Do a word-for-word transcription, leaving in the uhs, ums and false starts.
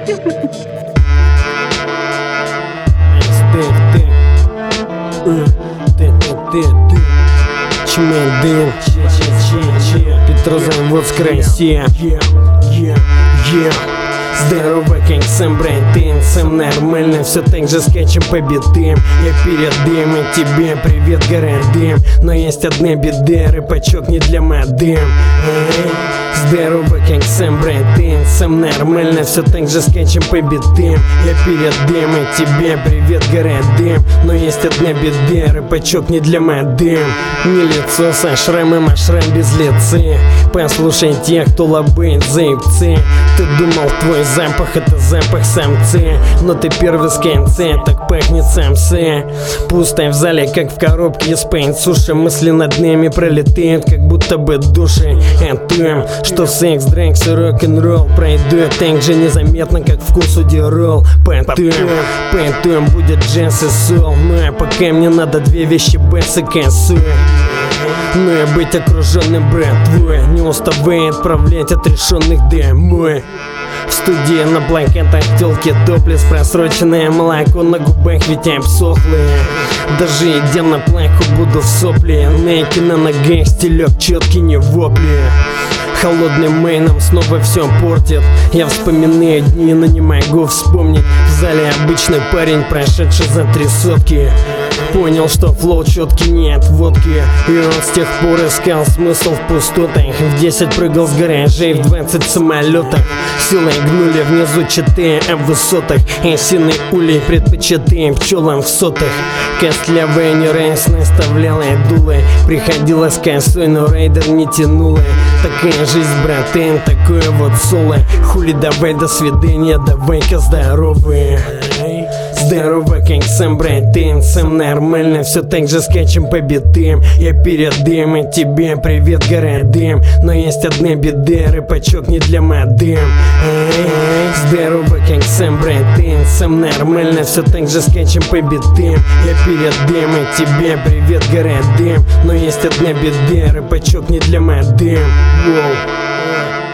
Чмендин, Петрозаводск, Россия. Здорово, как сам братан, сам нормально, все так же скачем по битам. Я передам от тебе привет городам, но есть одна беда, рэпачок не для модем. Здорово, как сам братан, сам нормально, все так же скачем по битам. Я передам от тебя привет городам, но есть одна беда, рэпачок не для модем. Не лицо со шрамом, а шрам без лица. Послушай тех, кто лобает заебцы. Ты думал, твой запах это запах самца, но ты первый с конца, так пахнет самса. Пусто в зале, как в коробке из пейнт суши. Мысли над нами пролетают, как будто бы души. О том, что секс, дракс и рок-н-ролл пройдет так же незаметно, как вкус у дирол. Потом, потом будет джаз и сол. Ну а пока мне надо две вещи: бэс и косой. Ну и быть окруженным братвой, не уставай отправлять отрешенных домой. В студии на плакатах тёлки топлес, просроченное молоко на губах ведь обсохлые. Даже идя на плаху буду в сопли, найки на ногах, стилек четкий, не вопли. Холодным мейном снова все портит. Я вспоминаю дни, но не могу вспомнить. В зале обычный парень, прошедший за три сотки. Понял, что флоу четкий, не от водки. И он с тех пор искал смысл в пустотах. В десять прыгал с гаражей, в двадцать самолетах. Силой гнули внизу читы, а в высотах осиной улей предпочитаем пчелам в сотах. Костлявая не раз наставляла дулы. Приходилось косой, но рейдер не тянула. Такая жизнь, братан, такое вот соло. Хули, давай, до свидания, давай-ка здоровые. Здорово, как сам братан, сам нормально, все так же скачем по битам. Я передам от тебя привет городам, но есть одна беда, рэпачок не для модем. Здорово, как сам братан, сам нормально, все так же скачем по битам. Я передам от тебя привет городам, но есть одна беда, рэпачок не для модем. Воу.